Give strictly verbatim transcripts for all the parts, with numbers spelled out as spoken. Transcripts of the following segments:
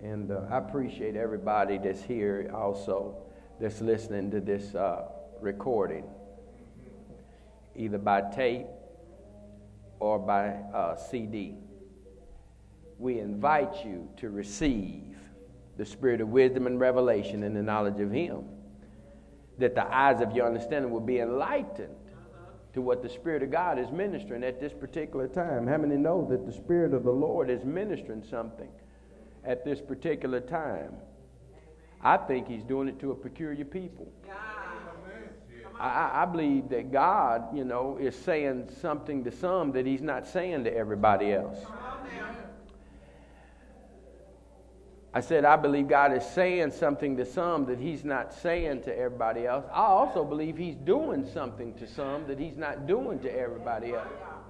And uh, I appreciate everybody that's here also, that's listening to this uh, recording, either by tape or by uh, C D. We invite you to receive the spirit of wisdom and revelation and the knowledge of Him, that the eyes of your understanding will be enlightened to what the Spirit of God is ministering at this particular time. How many know that the Spirit of the Lord is ministering something at this particular time? I think He's doing it to a peculiar people. I, I believe that God, you know, is saying something to some that He's not saying to everybody else. I said, I believe God is saying something to some that He's not saying to everybody else. I also believe He's doing something to some that He's not doing to everybody else.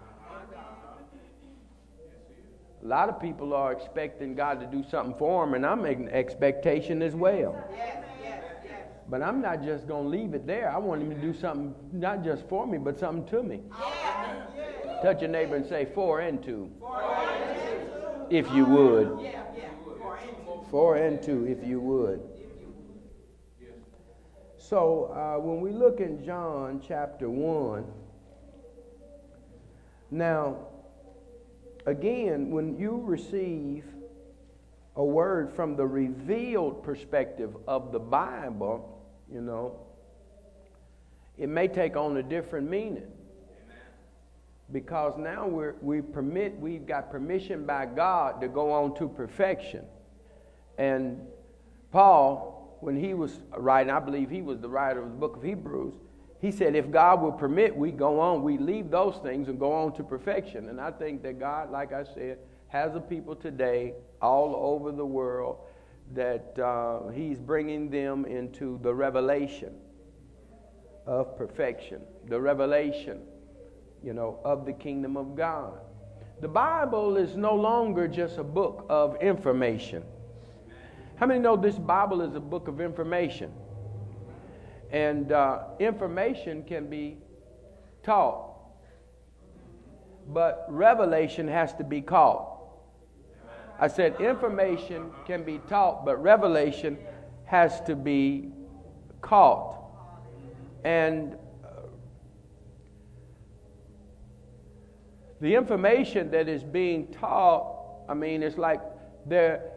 A lot of people are expecting God to do something for them, and I'm making expectation as well. But I'm not just going to leave it there. I want Him to do something not just for me, but something to me. Touch your neighbor and say, for and to. If you would. For and to, if you would. So uh, when we look in John chapter one, now, again, when you receive a word from the revealed perspective of the Bible, you know, it may take on a different meaning. Because now we're, we permit, we've got permission by God to go on to perfection. And Paul, when he was writing, I believe he was the writer of the book of Hebrews, he said, if God will permit, we go on, we leave those things and go on to perfection. And I think that God, like I said, has a people today all over the world that uh, He's bringing them into the revelation of perfection, the revelation, you know, of the kingdom of God. The Bible is no longer just a book of information. How many know this Bible is a book of information? And uh, information can be taught, but revelation has to be caught. I said information can be taught, but revelation has to be caught. And uh, the information that is being taught, I mean, it's like there.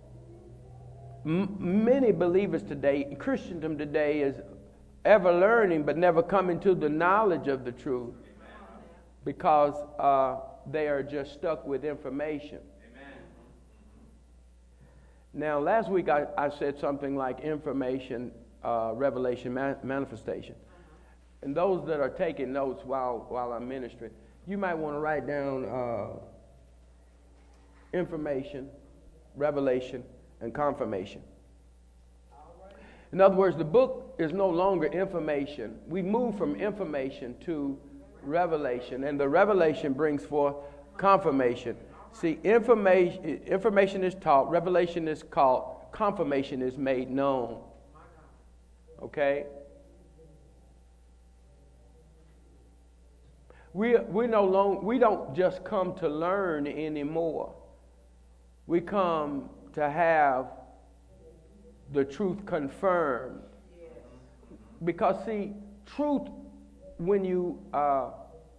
M- many believers today, Christendom today, is ever learning but never coming to the knowledge of the truth because uh, they are just stuck with information. Amen. Now, last week I, I said something like information, uh, revelation, man- manifestation. And those that are taking notes while while I'm ministering, you might want to write down uh, information, revelation, and confirmation. In other words, the book is no longer information. We move from information to revelation, and the revelation brings forth confirmation. See, information information is taught, revelation is caught, confirmation is made known. Okay? We we no long we don't just come to learn anymore. We come to have the truth confirmed. Because, see, truth, when you uh,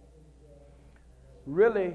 really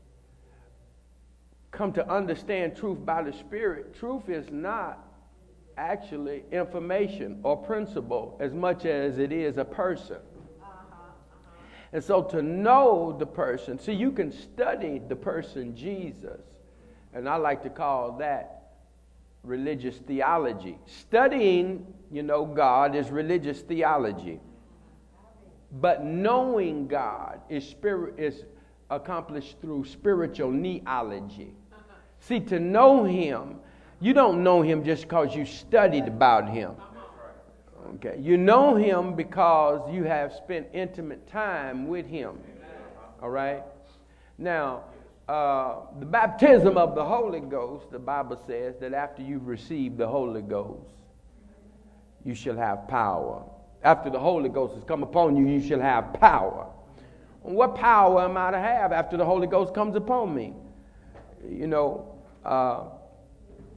come to understand truth by the Spirit, truth is not actually information or principle as much as it is a person. And so to know the person, see, you can study the person Jesus, and I like to call that religious theology. Studying, you know, God is religious theology. But knowing God is spirit is accomplished through spiritual neology. See, to know Him, you don't know Him just because you studied about Him. Okay, you know Him because you have spent intimate time with Him. All right. Now, Uh, the baptism of the Holy Ghost, the Bible says that after you've received the Holy Ghost, you shall have power. After the Holy Ghost has come upon you, you shall have power. What power am I to have after the Holy Ghost comes upon me? You know, uh,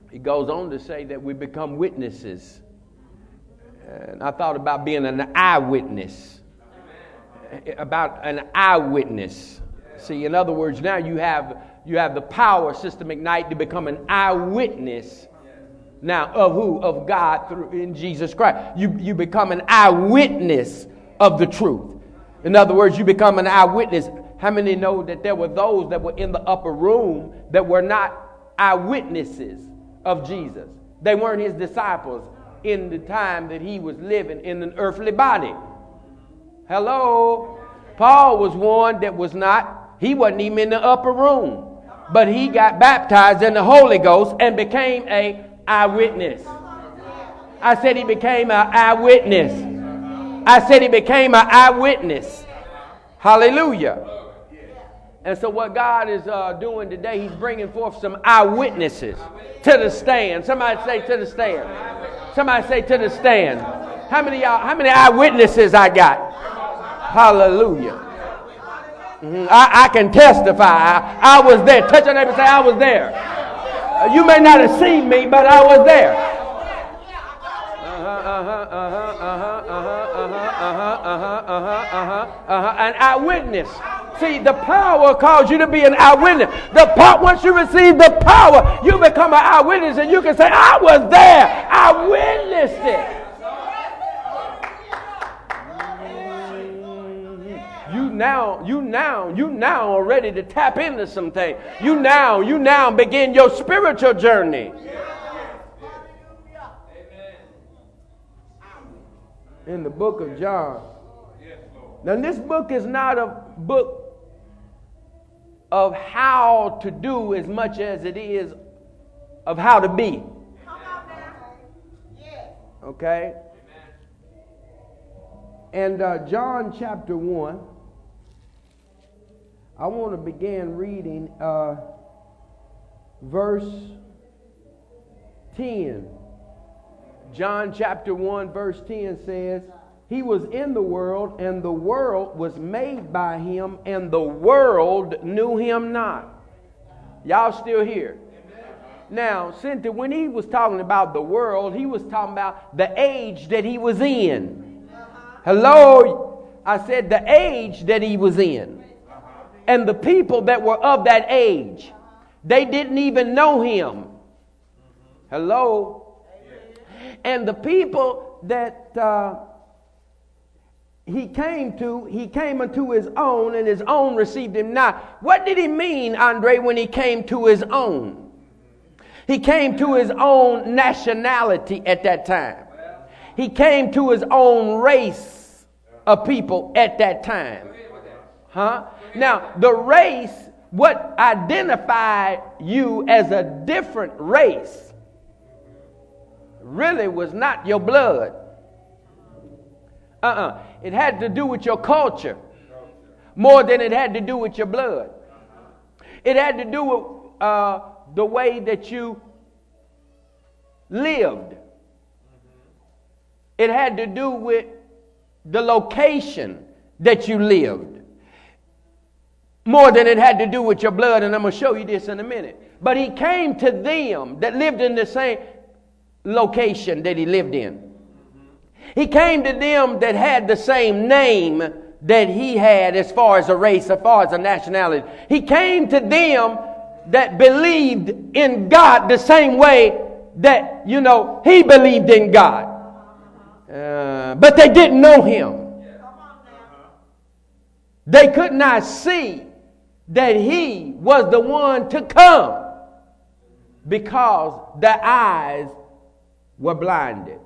He goes on to say that we become witnesses. And I thought about being an eyewitness. About an eyewitness. See, in other words, now you have you have the power, Sister McKnight, to become an eyewitness. Now, of who? Of God through in Jesus Christ. You you become an eyewitness of the truth. In other words, you become an eyewitness. How many know that there were those that were in the upper room that were not eyewitnesses of Jesus? They weren't his disciples in the time that he was living in an earthly body. Hello? Paul was one that was not, he wasn't even in the upper room. But he got baptized in the Holy Ghost and became a eyewitness. I said he became an eyewitness. I said he became an eyewitness. Hallelujah. And so what God is uh, doing today, he's bringing forth some eyewitnesses to the stand. Somebody say to the stand. Somebody say to the stand. How many y'all, how many eyewitnesses I got? Hallelujah. Mm-hmm. I, I can testify. I, I was there. Touch your neighbor and say, I was there. Uh, you may not have seen me, but I was there. Uh-huh, uh-huh, uh-huh, uh-huh, uh-huh, uh-huh, uh-huh, uh-huh, uh-huh, uh-huh. An eyewitness. See, the power calls you to be an eyewitness. The power, once you receive the power, you become an eyewitness, and you can say, I was there. I witnessed it. You now, you now, you now are ready to tap into something. You now, you now begin your spiritual journey. In the book of John. Now, this book is not a book of how to do as much as it is of how to be. Okay? And uh, John chapter one, I want to begin reading uh, verse ten. John chapter one verse ten says, he was in the world, and the world was made by him, and the world knew him not. Y'all still here? Now, Cynthia, when he was talking about the world, he was talking about the age that he was in. Hello? I said the age that he was in. And the people that were of that age, they didn't even know him. Hello? And the people that uh, he came to, he came unto his own, and his own received him not. What did he mean, Andre, when he came to his own? He came to his own nationality at that time. He came to his own race of people at that time. Huh? Now, the race, what identified you as a different race, really was not your blood. Uh-uh. It had to do with your culture more than it had to do with your blood. It had to do with uh, the way that you lived. It had to do with the location that you lived. More than it had to do with your blood, and I'm going to show you this in a minute. But he came to them that lived in the same location that he lived in. He came to them that had the same name that he had as far as a race, as far as a nationality. He came to them that believed in God the same way that, you know, he believed in God. Uh, but they didn't know him. They could not see that he was the one to come because their eyes were blinded.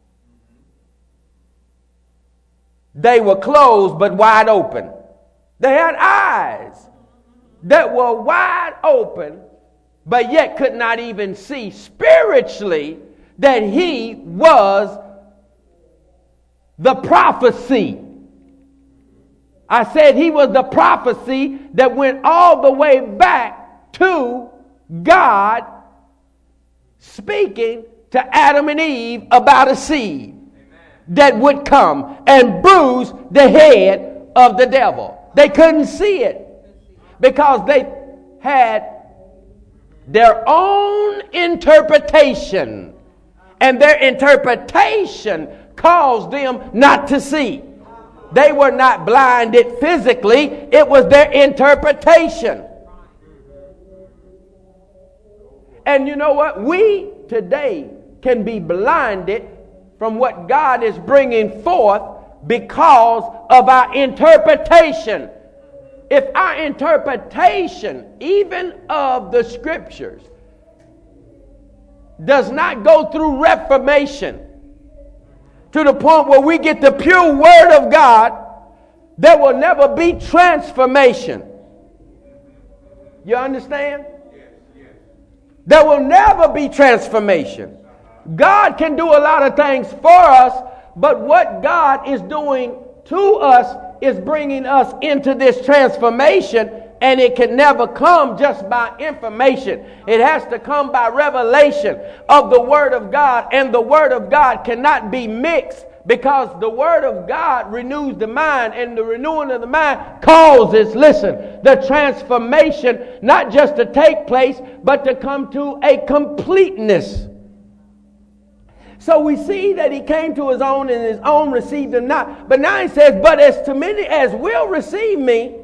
They were closed but wide open. They had eyes that were wide open, but yet could not even see spiritually that he was the prophecy. I said he was the prophecy that went all the way back to God speaking to Adam and Eve about a seed that would come and bruise the head of the devil. They couldn't see it because they had their own interpretation. And their interpretation caused them not to see. They were not blinded physically. It was their interpretation. And you know what? We today can be blinded from what God is bringing forth because of our interpretation. If our interpretation, even of the scriptures, does not go through reformation to the point where we get the pure word of God, there will never be transformation. You understand? There will never be transformation. God can do a lot of things for us, but what God is doing to us is bringing us into this transformation, and it can never come just by information. It has to come by revelation of the Word of God, and the Word of God cannot be mixed, because the Word of God renews the mind, and the renewing of the mind causes, listen, the transformation not just to take place, but to come to a completeness. So we see that he came to his own, and his own received him not. But now he says, but as to many as will receive me,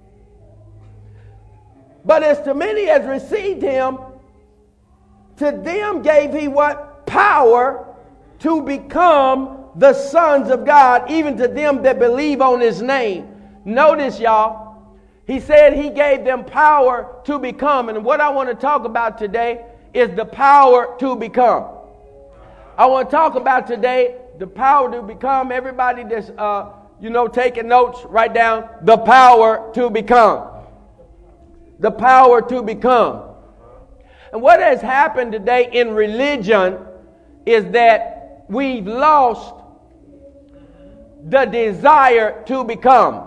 but as to many as received him, to them gave he what? Power to become the sons of God, even to them that believe on his name. Notice, y'all, he said he gave them power to become. And what I want to talk about today is the power to become. I want to talk about today the power to become. Everybody that's, uh, you know, taking notes, write down the power to become. The power to become. And what has happened today in religion is that we've lost the desire to become.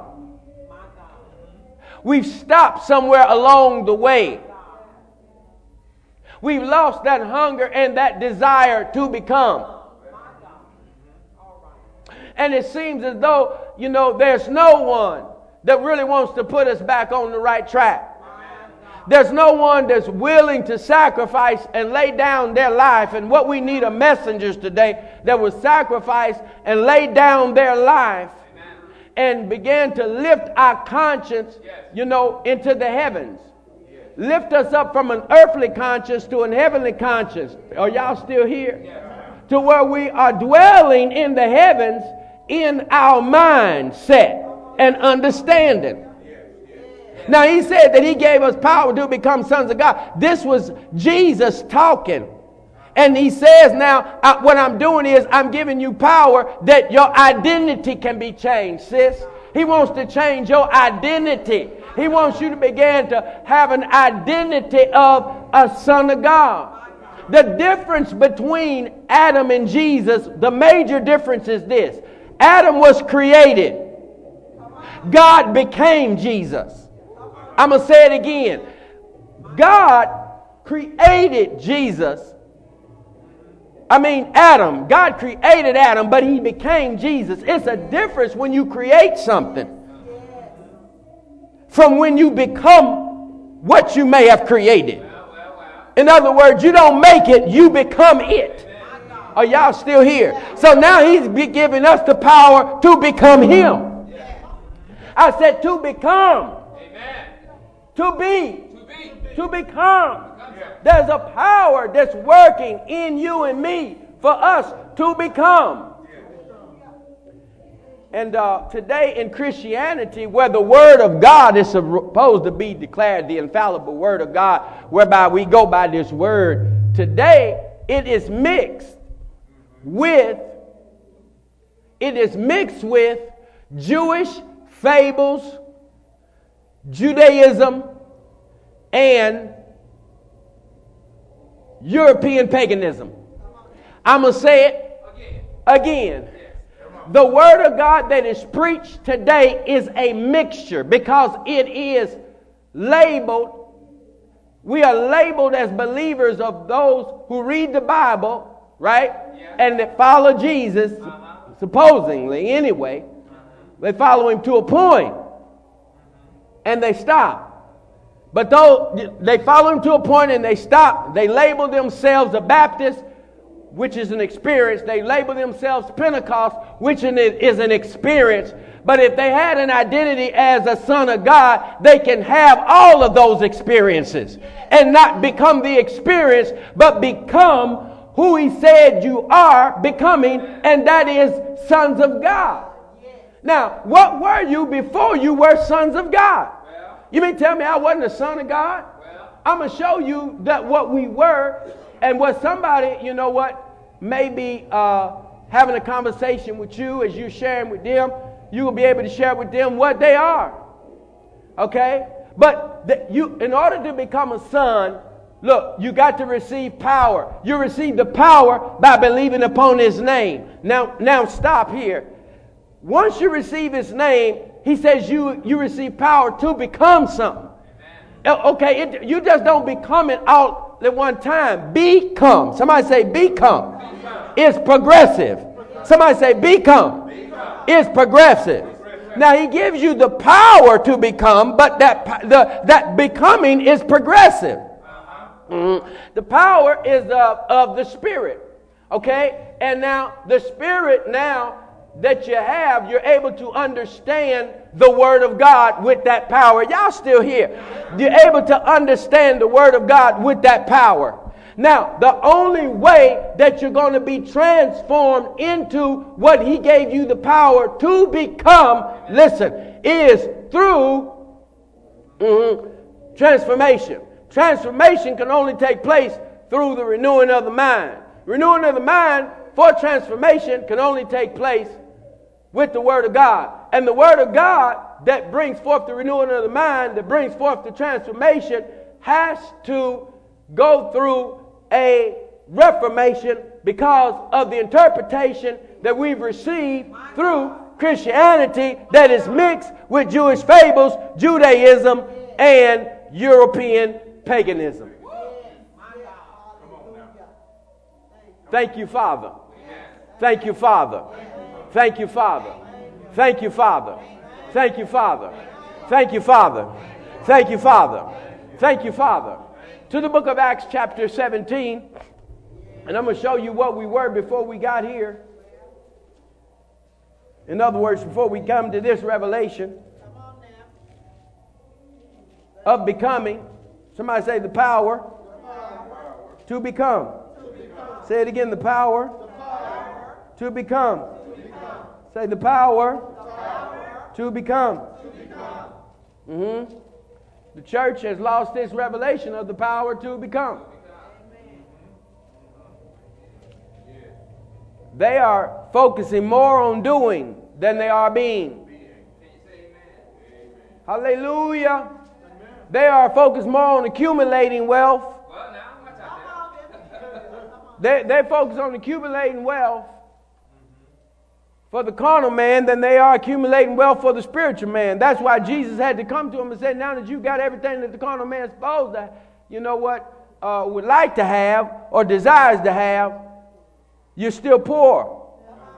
We've stopped somewhere along the way. We've lost that hunger and that desire to become. And it seems as though, you know, there's no one that really wants to put us back on the right track. There's no one that's willing to sacrifice and lay down their life. And what we need are messengers today that will sacrifice and lay down their life and begin to lift our conscience, you know, into the heavens. Lift us up from an earthly conscience to an heavenly conscience. Are y'all still here? To where we are dwelling in the heavens in our mindset and understanding. Now he said that he gave us power to become sons of God. This was Jesus talking. And he says now, uh, what I'm doing is I'm giving you power that your identity can be changed, sis. He wants to change your identity. He wants you to begin to have an identity of a son of God. The difference between Adam and Jesus, the major difference is this. Adam was created. God became Jesus. I'm going to say it again. God created Jesus. I mean, Adam. God created Adam, but he became Jesus. It's a difference when you create something from when you become what you may have created. In other words, you don't make it, you become it. Are y'all still here? So now he's giving us the power to become him. I said to become. To be, to, be. to become. There's a power that's working in you and me for us to become. And uh, today in Christianity, where the Word of God is supposed to be declared, the infallible Word of God, whereby we go by this Word, today it is mixed with, it is mixed with Jewish fables, Judaism, and European paganism. I'm going to say it again. The word of God that is preached today is a mixture because it is labeled. We are labeled as believers of those who read the Bible, right? And that follow Jesus, supposedly anyway. They follow him to a point. And they stop. But though they follow him to a point and they stop, they label themselves a Baptist, which is an experience. They label themselves Pentecost, which is an experience. But if they had an identity as a son of God, they can have all of those experiences and not become the experience, but become who he said you are becoming, and that is sons of God. Now, what were you before you were sons of God? You mean tell me I wasn't a son of God? I'm going to show you that what we were, and what somebody, you know what, maybe uh, having a conversation with you as you sharing with them, you will be able to share with them what they are. Okay? But the, you, in order to become a son, look, you got to receive power. You receive the power by believing upon his name. Now, now stop here. Once you receive his name, he says you, you receive power to become something. Amen. Okay, it, you just don't become it all at one time. Become. Somebody say become. Become. It's progressive. Become. Somebody say become. Become. It's progressive. progressive. Now he gives you the power to become, but that the that becoming is progressive. Uh-huh. Mm-hmm. The power is of, of the Spirit. Okay? And now the Spirit now that you have, you're able to understand the Word of God with that power. Y'all still here? You're able to understand the Word of God with that power. Now, the only way that you're going to be transformed into what he gave you the power to become, listen, is through mm, transformation. Transformation can only take place through the renewing of the mind. Renewing of the mind for transformation can only take place with the Word of God. And the Word of God that brings forth the renewing of the mind, that brings forth the transformation, has to go through a reformation because of the interpretation that we've received through Christianity that is mixed with Jewish fables, Judaism, and European paganism. Thank you, Father. Thank you, Father. Thank you, Father. Thank you, Father. Thank you, Father. Thank you, Father. Thank you, Father. Thank you, Father. To the book of Acts chapter seventeen. And I'm going to show you what we were before we got here. In other words, before we come to this revelation of becoming. Somebody say the power to become. Say it again, the power to become. Say the power to become. Mm-hmm. The church has lost its revelation of the power to become. They are focusing more on doing than they are being. Hallelujah. They are focused more on accumulating wealth. They, they focus on accumulating wealth for the carnal man than they are accumulating wealth for the spiritual man. That's why Jesus had to come to him and say, now that you got everything that the carnal man is supposed to, you know what, uh, would like to have or desires to have, you're still poor,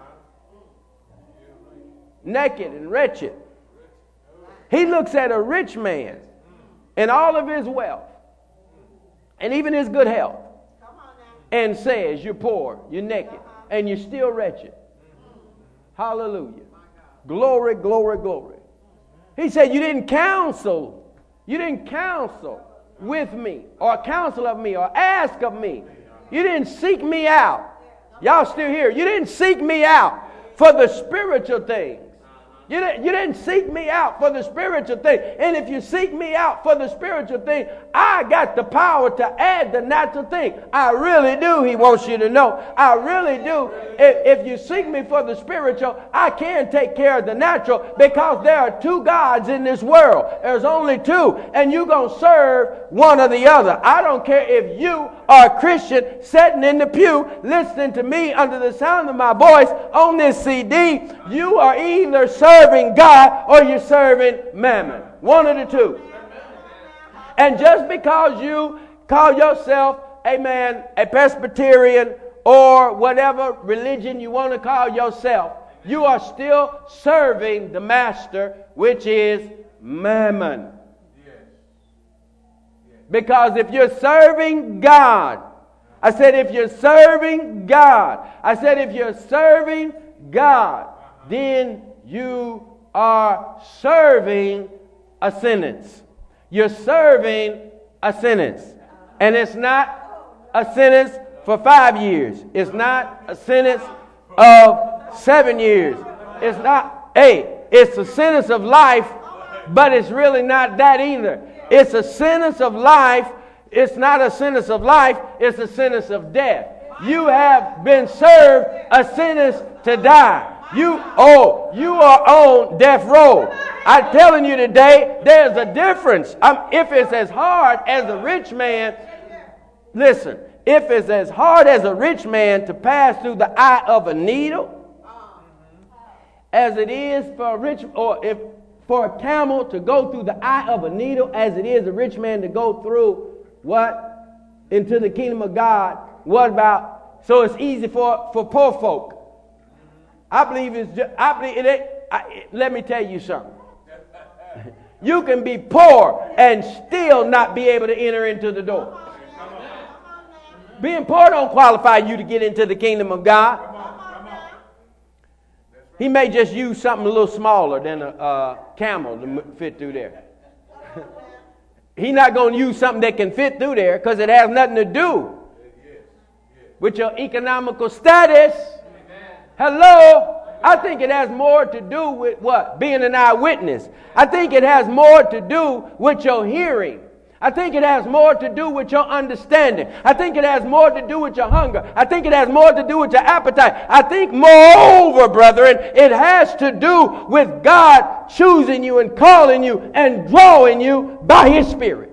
naked and wretched. He looks at a rich man and all of his wealth and even his good health and says, you're poor, you're naked, and you're still wretched. Hallelujah. Glory, glory, glory. He said, you didn't counsel. You didn't counsel with me or counsel of me or ask of me. You didn't seek me out. Y'all still here. You didn't seek me out for the spiritual things. You didn't, you didn't seek me out for the spiritual thing. And if you seek me out for the spiritual thing, I got the power to add the natural thing. I really do, he wants you to know. I really do. If, if you seek me for the spiritual, I can take care of the natural because there are two gods in this world. There's only two. And you're going to serve one or the other. I don't care if you are a Christian sitting in the pew listening to me under the sound of my voice on this C D. You are either serving God or you're serving mammon. One of the two. And just because you call yourself, amen, a Presbyterian or whatever religion you want to call yourself, you are still serving the master, which is mammon. Because if you're serving God, I said if you're serving God, I said if you're serving God, then you are serving a sentence. You're serving a sentence. And it's not a sentence for five years. It's not a sentence of seven years. It's not, hey, it's a sentence of life, but it's really not that either. It's a sentence of life. It's not a sentence of life. It's a sentence of death. You have been served a sentence to die. You, oh, you are on death row. I'm telling you today, there's a difference. Um, if it's as hard as a rich man, listen, if it's as hard as a rich man to pass through the eye of a needle, as it is for a rich, or if for a camel to go through the eye of a needle, as it is a rich man to go through what? Into the kingdom of God. What about? So it's easy for, for poor folk. I believe it's just, I believe it ain't, I, let me tell you something. You can be poor and still not be able to enter into the door. Being poor don't qualify you to get into the kingdom of God. He may just use something a little smaller than a, a camel to fit through there. He's not going to use something that can fit through there because it has nothing to do with your economical status. Hello? I think it has more to do with what? Being an eyewitness. I think it has more to do with your hearing. I think it has more to do with your understanding. I think it has more to do with your hunger. I think it has more to do with your appetite. I think moreover, brethren, it has to do with God choosing you and calling you and drawing you by His Spirit.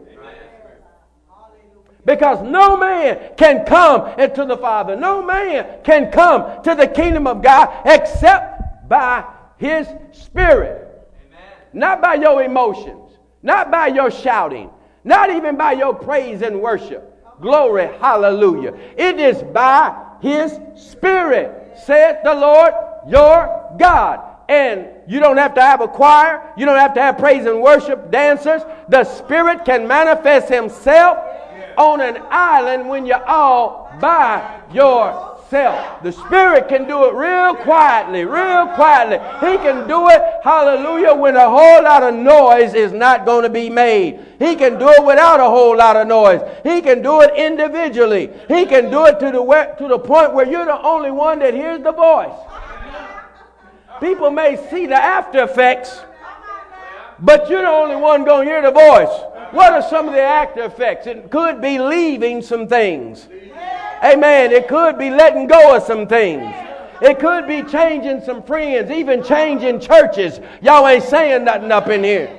Because no man can come into the Father. No man can come to the kingdom of God except by His Spirit. Amen. Not by your emotions. Not by your shouting. Not even by your praise and worship. Glory, hallelujah. It is by His Spirit, saith the Lord your God. And you don't have to have a choir. You don't have to have praise and worship dancers. The Spirit can manifest Himself on an island when you're all by yourself. The Spirit can do it real quietly, real quietly. He can do it, hallelujah, when a whole lot of noise is not going to be made. He can do it without a whole lot of noise. He can do it individually. He can do it to the where, to the point where you're the only one that hears the voice. People may see the after effects, but you're the only one going to hear the voice. What are some of the after effects? It could be leaving some things. Amen. It could be letting go of some things. It could be changing some friends, even changing churches. Y'all ain't saying nothing up in here.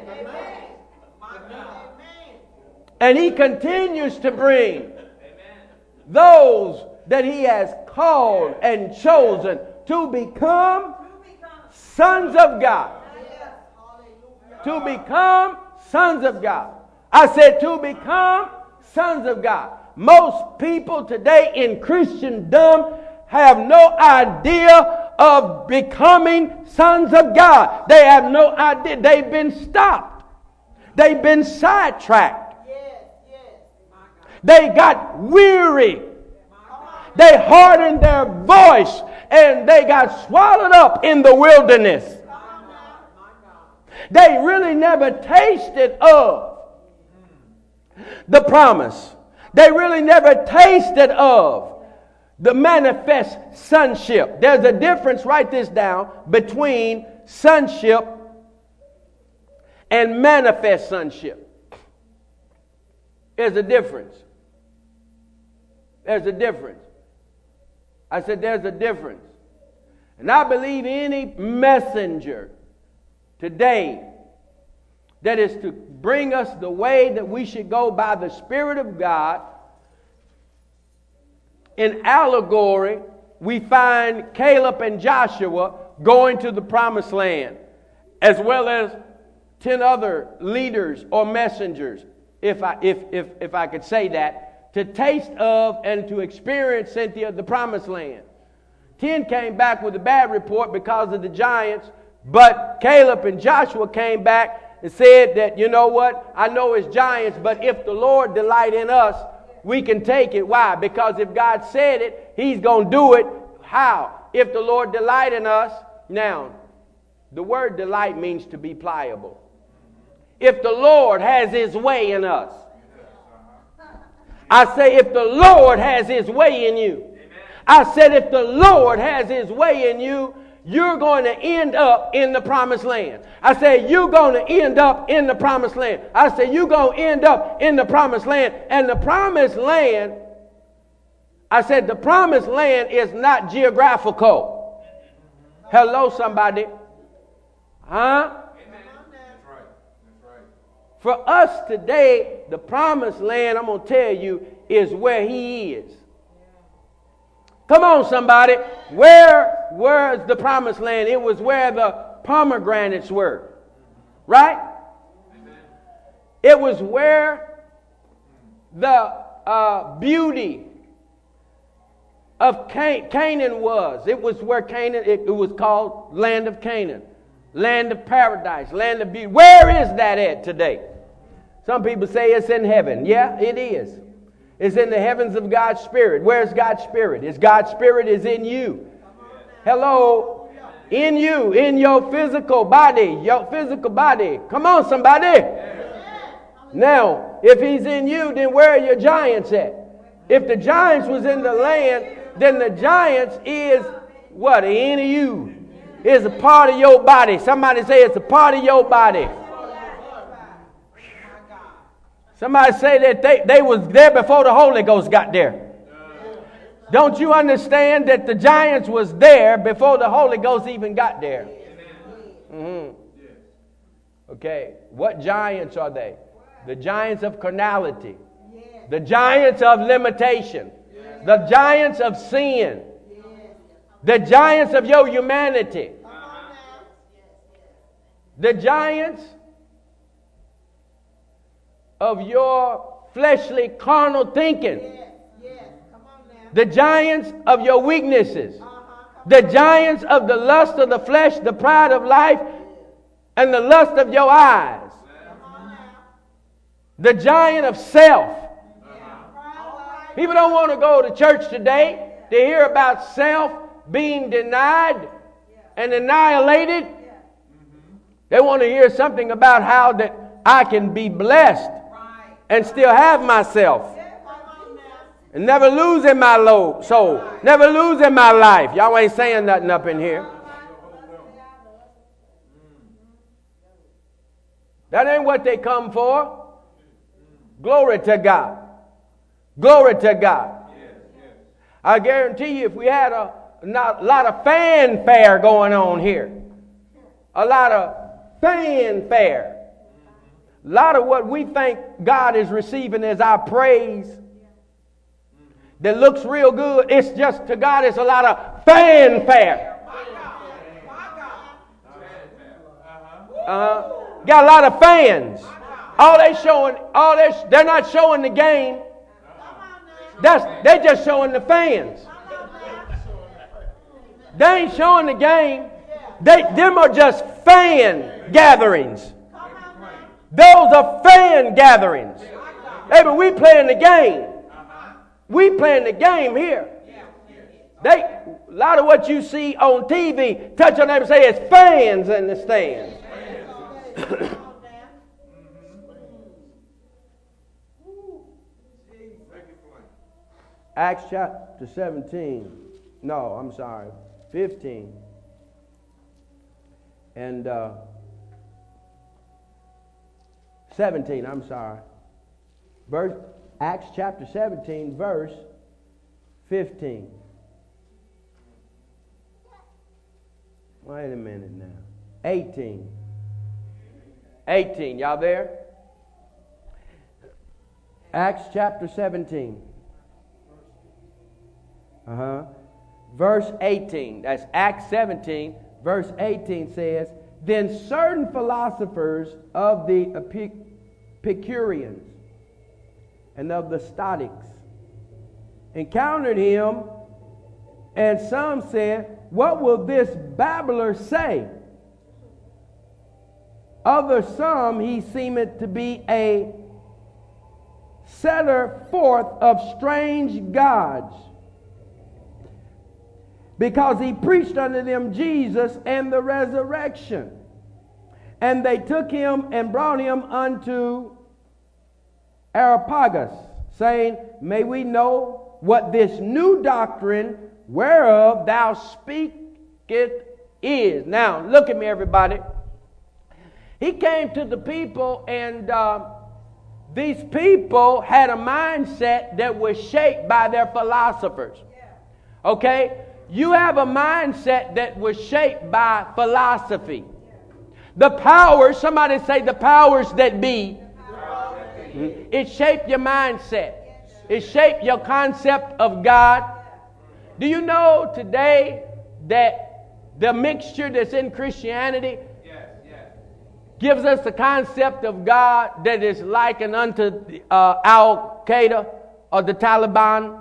And He continues to bring those that He has called and chosen to become sons of God. To become sons of God. I said to become sons of God. Most people today in Christendom have no idea of becoming sons of God. They have no idea. They've been stopped. They've been sidetracked. They got weary. They hardened their voice and they got swallowed up in the wilderness. They really never tasted of the promise. They really never tasted of the manifest sonship. There's a difference, write this down, between sonship and manifest sonship. There's a difference. There's a difference. I said there's a difference. And I believe any messenger today that is to bring us the way that we should go by the Spirit of God. In allegory, we find Caleb and Joshua going to the promised land, as well as ten other leaders or messengers, if I, if, if, if I could say that, to taste of and to experience, Cynthia, the promised land. Ten came back with a bad report because of the giants, but Caleb and Joshua came back and said that, you know what, I know it's giants, but if the Lord delight in us, we can take it. Why? Because if God said it, He's going to do it. How? If the Lord delight in us. Now, the word delight means to be pliable. If the Lord has His way in us. I say if the Lord has His way in you. I said if the Lord has His way in you, you're going to end up in the promised land. I say you're going to end up in the promised land. I say you're going to end up in the promised land. And the promised land, I said the promised land is not geographical. Hello, somebody. Huh? For us today, the promised land, I'm going to tell you, is where He is. Come on, somebody. Where was the promised land? It was where the pomegranates were. Right? It was where the uh, beauty of Can- Canaan was. It was where Canaan, it, it was called land of Canaan. Land of paradise, land of beauty. Where is that at today? Some people say it's in heaven. Yeah, it is. It's in the heavens of God's Spirit. Where's God's Spirit? Is God's Spirit is in you. Hello. In you, in your physical body, your physical body. Come on, somebody. Now, if He's in you, then where are your giants at? If the giants was in the land, then the giants is what? In you. It's a part of your body. Somebody say it's a part of your body. Somebody say that they, they was there before the Holy Ghost got there. Don't you understand that the giants was there before the Holy Ghost even got there? Mm-hmm. Okay, what giants are they? The giants of carnality. The giants of limitation. The giants of sin. The giants of your humanity. The giants of your fleshly carnal thinking. The giants of your weaknesses. The giants of the lust of the flesh, the pride of life, and the lust of your eyes. The giant of self. People don't want to go to church today to hear about self being denied and annihilated. They want to hear something about how that I can be blessed and still have myself and never losing my low soul, never losing my life. Y'all ain't saying nothing up in here. That ain't what they come for. Glory to God. Glory to God. I guarantee you, if we had a not, lot of fanfare going on here, a lot of fanfare, a lot of what we think God is receiving as our praise that looks real good, it's just to God, it's a lot of fanfare. Uh-huh. Got a lot of fans. All they showing, all they they're not showing the game. That's they just showing the fans. They ain't showing the game. They them are just fan gatherings. Those are fan gatherings. Hey, but we playing the game. We playing the game here. They a lot of what you see on T V, touch on them and say it's fans in the stands. Acts chapter seventeen. No, I'm sorry. fifteen. And uh, seventeen, I'm sorry. Verse, Acts chapter seventeen, verse fifteen. Wait a minute now. eighteen. eighteen. Y'all there? Acts chapter seventeen. Uh-huh. Verse eighteen. That's Acts seventeen. Verse eighteen says, then certain philosophers of the Epicureans and of the Stoics encountered him, and some said, what will this babbler say? Other some he seemeth to be a setter forth of strange gods, because he preached unto them Jesus and the resurrection. And they took him and brought him unto Areopagus, saying, May we know what this new doctrine whereof thou speakest is. Now, look at me, everybody. He came to the people, and uh, these people had a mindset that was shaped by their philosophers. Okay? You have a mindset that was shaped by philosophy. The powers, somebody say the powers that be, it shaped your mindset. It shaped your concept of God. Do you know today that the mixture that's in Christianity gives us the concept of God that is likened unto uh, Al-Qaeda or the Taliban,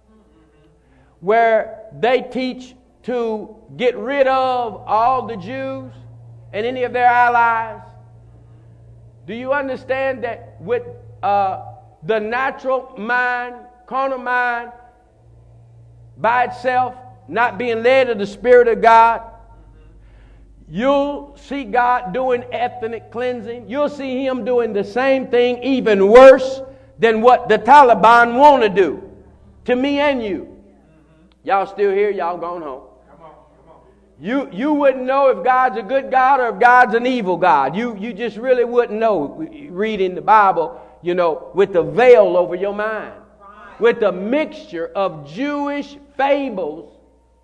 where they teach to get rid of all the Jews and any of their allies? Do you understand that with uh, the natural mind, carnal mind, by itself, not being led of the Spirit of God, you'll see God doing ethnic cleansing. You'll see Him doing the same thing, even worse than what the Taliban want to do to me and you. Y'all still here? Y'all gone home? You you wouldn't know if God's a good God or if God's an evil God. You you just really wouldn't know reading the Bible, you know, with the veil over your mind. With a mixture of Jewish fables.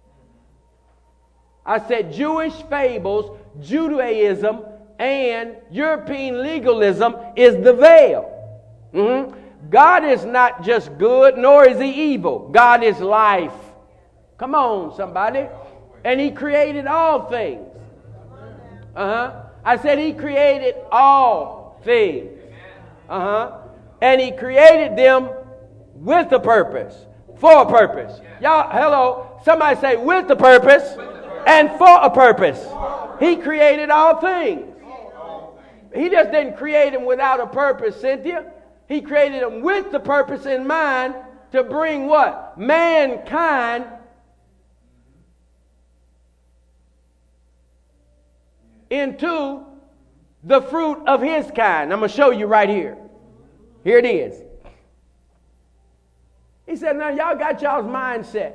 I said Jewish fables, Judaism, and European legalism is the veil. Mm-hmm. God is not just good, nor is He evil. God is life. Come on, somebody. And He created all things. Uh-huh. I said He created all things. Uh-huh. And He created them with a purpose. For a purpose. Y'all, hello. Somebody say with a purpose and for a purpose. He created all things. He just didn't create them without a purpose, Cynthia. He created them with the purpose in mind to bring what? Mankind into the fruit of His kind. I'm going to show you right here. Here it is. He said, now y'all got y'all's mindset.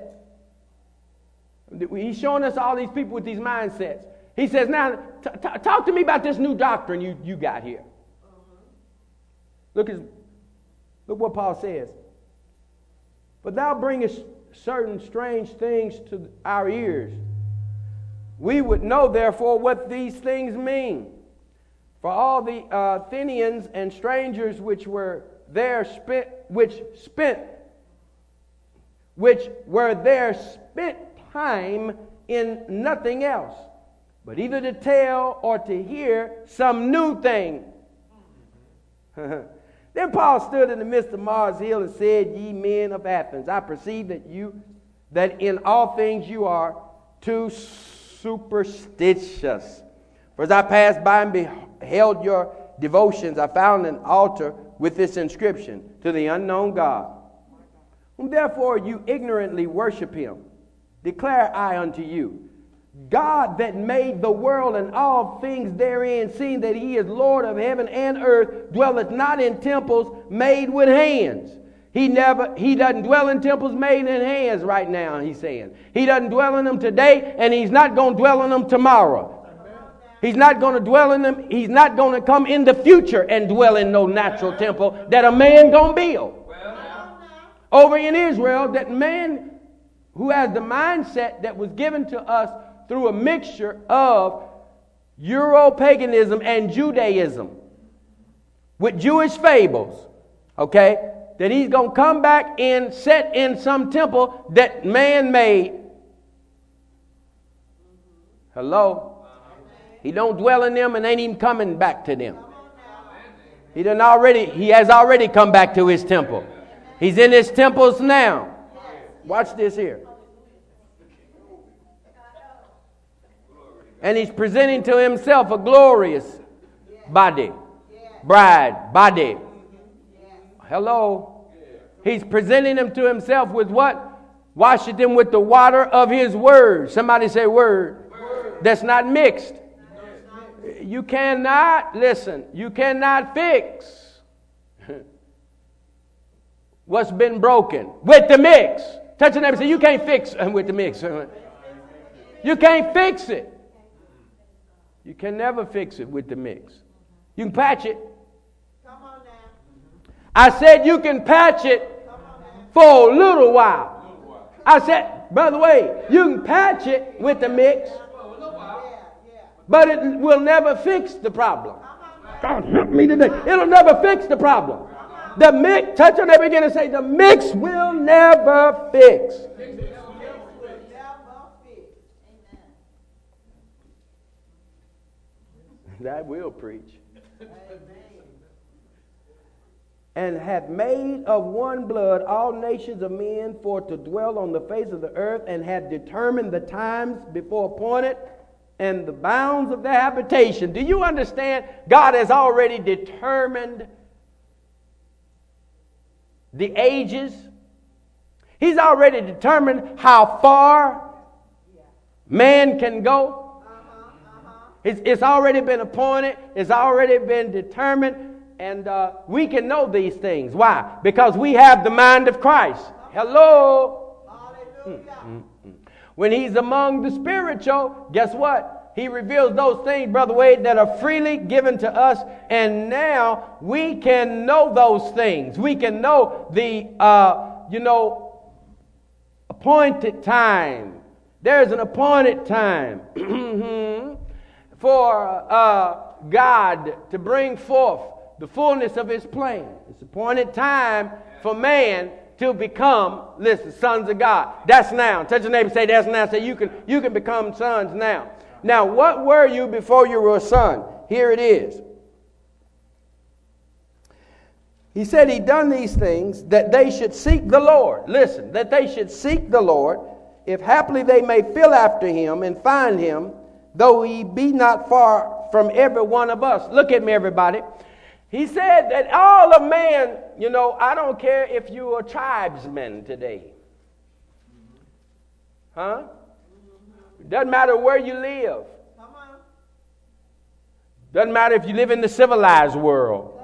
He's showing us all these people with these mindsets. He says, now t- t- talk to me about this new doctrine you, you got here. Look, at, look what Paul says. But thou bringest certain strange things to our ears. We would know, therefore, what these things mean. For all the uh, Athenians and strangers which were there spent, which spent, which were there spent time in nothing else, but either to tell or to hear some new thing. Then Paul stood in the midst of Mars Hill and said, Ye men of Athens, I perceive that you, that in all things you are too superstitious. For as I passed by and beheld your devotions, I found an altar with this inscription, To the unknown God, whom therefore you ignorantly worship Him. Declare I unto you, God that made the world and all things therein, seeing that He is Lord of heaven and earth, dwelleth not in temples made with hands. He never, he doesn't dwell in temples made in hands right now, he's saying. He doesn't dwell in them today, and He's not going to dwell in them tomorrow. He's not going to dwell in them. He's not going to come in the future and dwell in no natural temple that a man going to build. Over in Israel, that man who has the mindset that was given to us through a mixture of Euro-paganism and Judaism with Jewish fables, okay, that he's going to come back and set in some temple that man made. Hello? He don't dwell in them and ain't even coming back to them. He done already, he has already come back to His temple. He's in His temples now. Watch this here. And He's presenting to Himself a glorious body. Bride, body. Hello. He's presenting them to himself with what? Washing them with the water of his word. Somebody say word. Word. That's not mixed. You cannot, listen, you cannot fix what's been broken with the mix. Touch your neighbor and say, you can't fix with the mix. You can't fix it. You can never fix it with the mix. You can patch it. Come on now. I said you can patch it for a little while. I said, brother Wade, you can patch it with the mix, but it will never fix the problem. God help me today. It'll never fix the problem. The mix, touch on that, begin to say, the mix will never fix. That will preach. And hath made of one blood all nations of men for to dwell on the face of the earth, and hath determined the times before appointed and the bounds of their habitation. Do you understand? God has already determined the ages. He's already determined how far man can go. It's, it's already been appointed. It's already been determined. And uh, we can know these things. Why? Because we have the mind of Christ. Hello. Hallelujah. Mm, mm, mm. When he's among the spiritual, guess what? He reveals those things, Brother Wade, that are freely given to us. And now we can know those things. We can know the, uh, you know, appointed time. There's an appointed time for uh, God to bring forth the fullness of his plan. It's appointed time for man to become, listen, sons of God. That's now. Touch your neighbor, say that's now. Say you can, you can become sons now. Now, what were you before you were a son? Here it is. He said he done these things that they should seek the Lord. Listen, that they should seek the Lord, if haply they may feel after him and find him, though he be not far from every one of us. Look at me, everybody. He said that all of man, you know, I don't care if you're a tribesman today. Huh? Doesn't matter where you live. Doesn't matter if you live in the civilized world.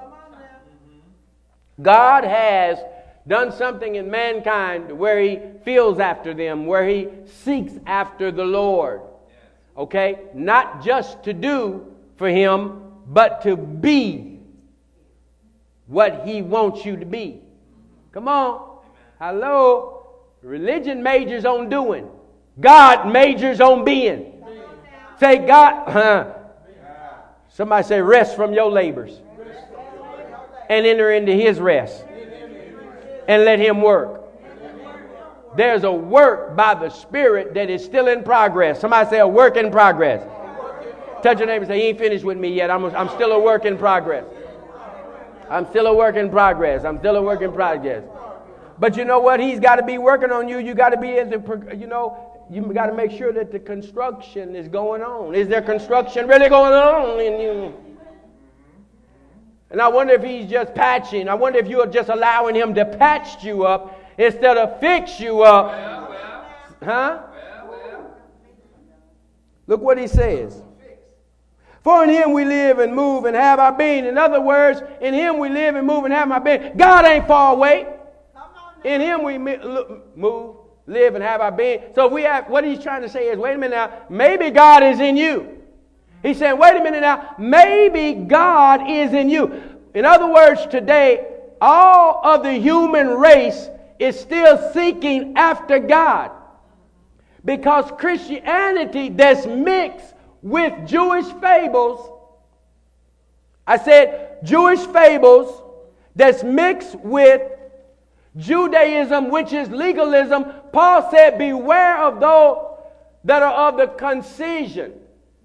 God has done something in mankind where he feels after them, where he seeks after the Lord. Okay? Not just to do for him, but to be what he wants you to be. Come on. Hello. Religion majors on doing. God majors on being. Say God. Huh? Somebody say rest from your labors. And enter into his rest. And let him work. There's a work by the Spirit that is still in progress. Somebody say a work in progress. Touch your neighbor and say, he ain't finished with me yet. I'm, a, I'm still a work in progress. I'm still a work in progress. I'm still a work in progress. But you know what? He's got to be working on you. You got to be, you know, you got to make sure that the construction is going on. Is there construction really going on in you? And I wonder if he's just patching. I wonder if you're just allowing him to patch you up instead of fix you up. Well, well. Huh? Well, well. Look what he says. For in him we live and move and have our being. In other words, in him we live and move and have our being. God ain't far away. In him we move, live, and have our being. So if we have, what he's trying to say is, wait a minute now, maybe God is in you. He's saying, wait a minute now, maybe God is in you. In other words, today, all of the human race is still seeking after God. Because Christianity that's mixed with Jewish fables, I said Jewish fables that's mixed with Judaism, which is legalism. Paul said, beware of those that are of the concision.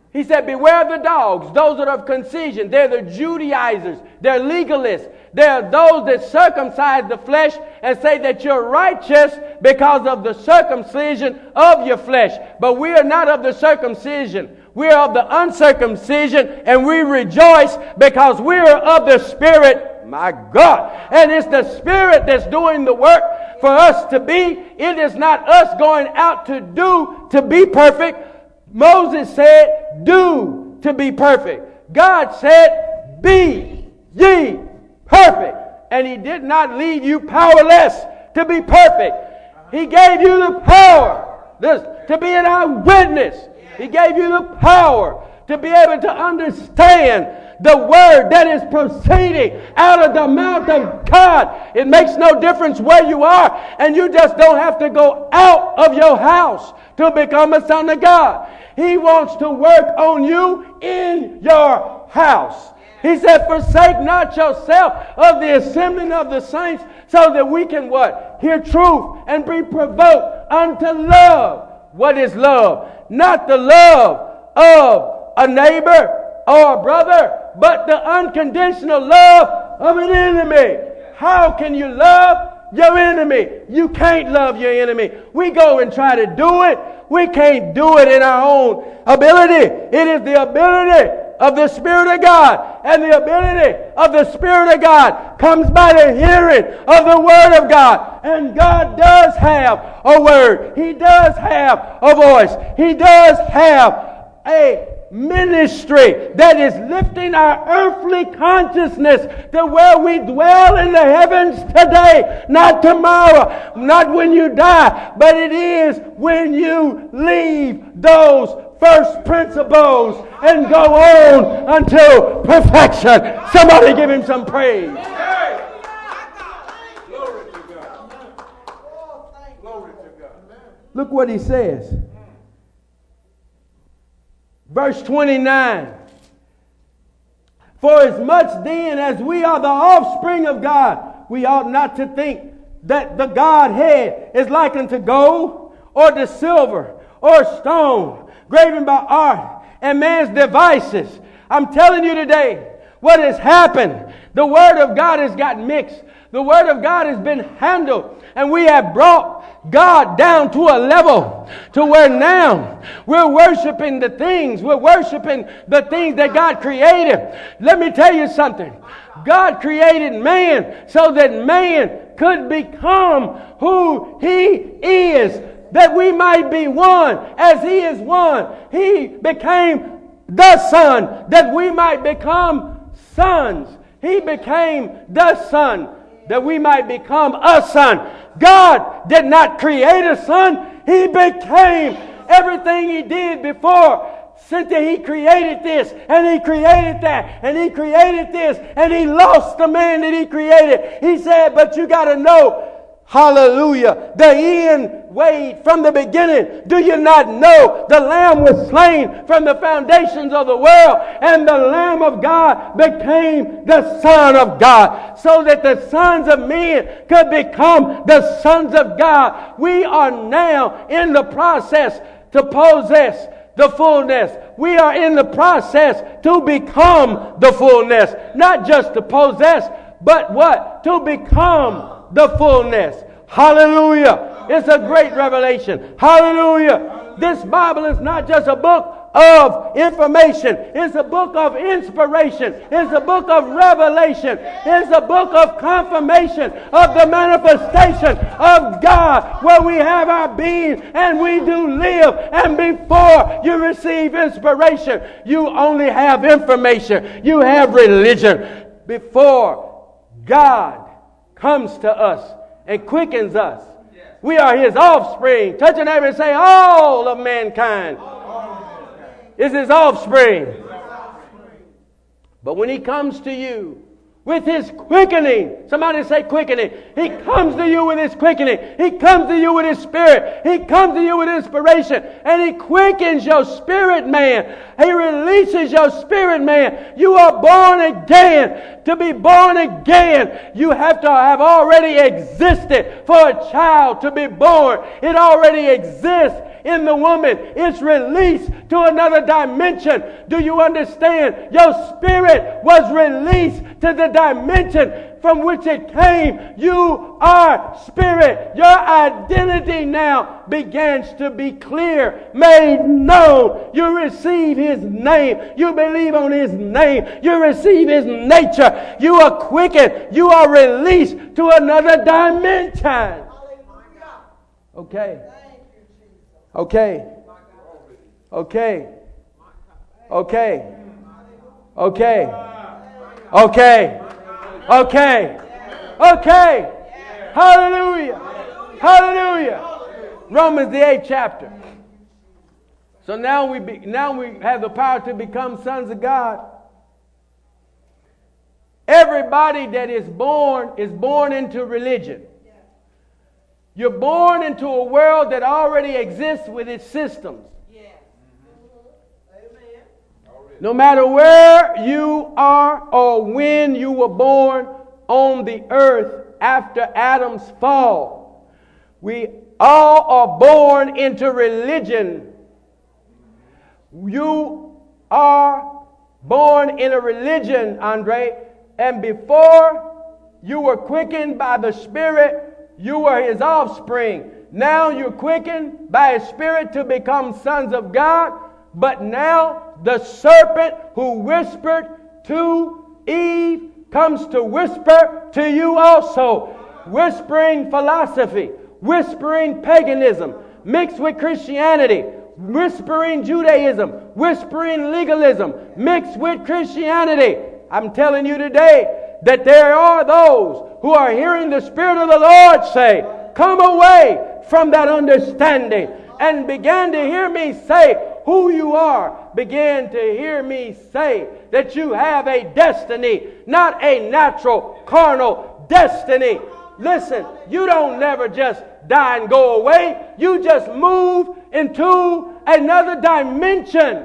He said, beware of the dogs, those that are of concision. They're the Judaizers. They're legalists. They're those that circumcise the flesh and say that you're righteous because of the circumcision of your flesh. But we are not of the circumcision. We are of the uncircumcision, and we rejoice because we are of the Spirit. My God. And it's the Spirit that's doing the work for us to be. It is not us going out to do to be perfect. Moses said, do to be perfect. God said, be ye perfect. And He did not leave you powerless to be perfect. He gave you the power this, to be an eyewitness. He gave you the power to be able to understand the word that is proceeding out of the mouth of God. It makes no difference where you are, and you just don't have to go out of your house to become a son of God. He wants to work on you in your house. He said, forsake not yourself of the assembling of the saints, so that we can what? Hear truth and be provoked unto love. What is love? Not the love of a neighbor or a brother, but the unconditional love of an enemy. How can you love your enemy? You can't love your enemy. We go and try to do it. We can't do it in our own ability. It is the ability of the Spirit of God. And the ability of the Spirit of God comes by the hearing of the Word of God. And God does have a word. He does have a voice. He does have a ministry that is lifting our earthly consciousness to where we dwell in the heavens today, not tomorrow, not when you die, but it is when you leave those first principles and go on until perfection. Somebody give Him some praise. Look what He says. Verse twenty-nine. For as much then as we are the offspring of God, we ought not to think that the Godhead is like unto gold, or to silver, or stone, graven by art and man's devices. I'm telling you today, what has happened, the Word of God has got mixed. The Word of God has been handled, and we have brought God down to a level to where now we're worshiping the things, we're worshiping the things that God created. Let me tell you something. God created man so that man could become who he is, that we might be one as He is one. He became the Son that we might become sons. He became the Son that we might become a son. God did not create a son. He became everything He did before. Since He created this, and He created that, and He created this, and He lost the man that He created. He said, but you got to know, hallelujah, the end way from the beginning. Do you not know the Lamb was slain from the foundations of the world, and the Lamb of God became the Son of God, so that the sons of men could become the sons of God. We are now in the process to possess the fullness. We are in the process to become the fullness. Not just to possess, but what? To become the fullness. Hallelujah. It's a great revelation. Hallelujah. This Bible is not just a book of information. It's a book of inspiration. It's a book of revelation. It's a book of confirmation of the manifestation of God, where we have our being and we do live. And before you receive inspiration, you only have information. You have religion. Before God comes to us and quickens us, we are His offspring. Touch your neighbor and say, all of mankind is His offspring. But when He comes to you with His quickening, somebody say quickening. He comes to you with His quickening. He comes to you with His Spirit. He comes to you with inspiration. And He quickens your spirit man. He releases your spirit man. You are born again. To be born again, you have to have already existed. For a child to be born, it already exists in the woman. It's released to another dimension. Do you understand? Your spirit was released to the dimension from which it came. You are spirit. Your identity now begins to be clear, made known. You receive His name. You believe on His name. You receive His nature. You are quickened. You are released to another dimension. Okay. Okay. Okay. Okay. Okay. Okay. Okay. Okay. Hallelujah. Hallelujah. Romans the eighth chapter. So now we be, now we have the power to become sons of God. Everybody that is born is born into religion. You're born into a world that already exists with its systems. No matter where you are or when you were born on the earth after Adam's fall, we all are born into religion. You are born in a religion, Andre, and before you were quickened by the Spirit, you were His offspring. Now you're quickened by His Spirit to become sons of God. But now the serpent who whispered to Eve comes to whisper to you also. Whispering philosophy, whispering paganism, mixed with Christianity, whispering Judaism, whispering legalism, mixed with Christianity. I'm telling you today that there are those who are hearing the Spirit of the Lord say, come away from that understanding, and began to hear me say who you are. Began to hear me say that you have a destiny, not a natural, carnal destiny. Listen, you don't never just die and go away. You just move into another dimension.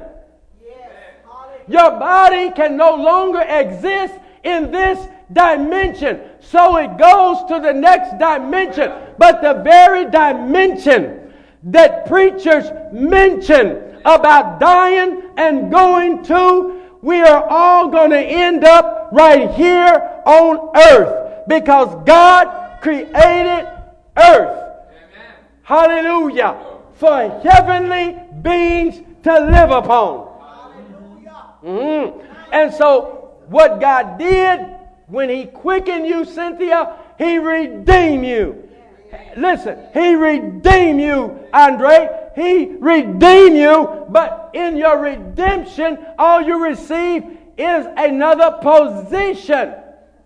Your body can no longer exist in this dimension. So it goes to the next dimension. But the very dimension that preachers mention about dying and going to, we are all going to end up right here on earth, because God created earth. Amen. Hallelujah. For heavenly beings to live upon. Mm-hmm. And so what God did when He quickened you, Cynthia, He redeemed you. Listen, He redeemed you, Andre. He redeemed you, but in your redemption, all you receive is another position.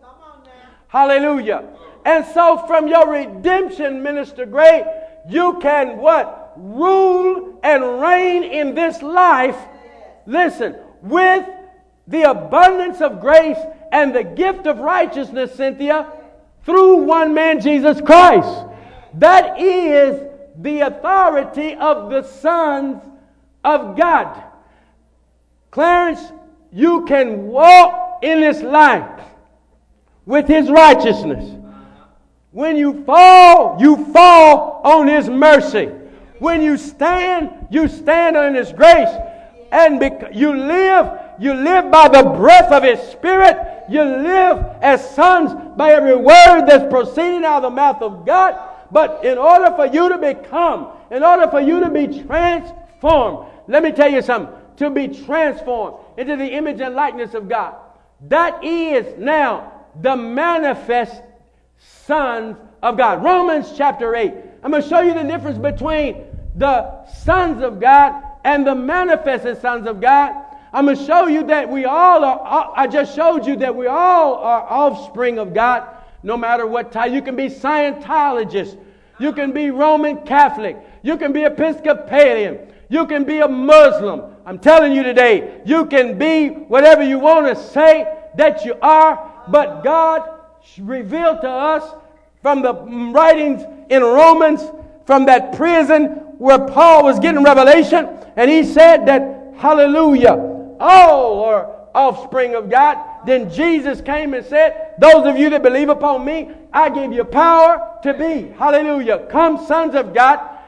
Hallelujah. And so from your redemption, Minister Gray, you can what? Rule and reign in this life. Listen, with the abundance of grace and the gift of righteousness, Cynthia, through one man, Jesus Christ. That is the authority of the sons of God. Clarence, you can walk in this life with His righteousness. When you fall, you fall on His mercy. When you stand, you stand on His grace. And bec- you live, you live by the breath of His Spirit. You live as sons by every word that's proceeding out of the mouth of God. But in order for you to become, in order for you to be transformed, let me tell you something, to be transformed into the image and likeness of God, that is now the manifest sons of God. Romans chapter eight. I'm going to show you the difference between the sons of God and the manifested sons of God. I'm going to show you that we all are, I just showed you that we all are offspring of God. No matter what type. You can be Scientologist. You can be Roman Catholic. You can be Episcopalian. You can be a Muslim. I'm telling you today, you can be whatever you want to say that you are. But God revealed to us from the writings in Romans, from that prison where Paul was getting revelation. And he said that, hallelujah, all are offspring of God. Then Jesus came and said, those of you that believe upon me, I give you power to be, hallelujah, come sons of God.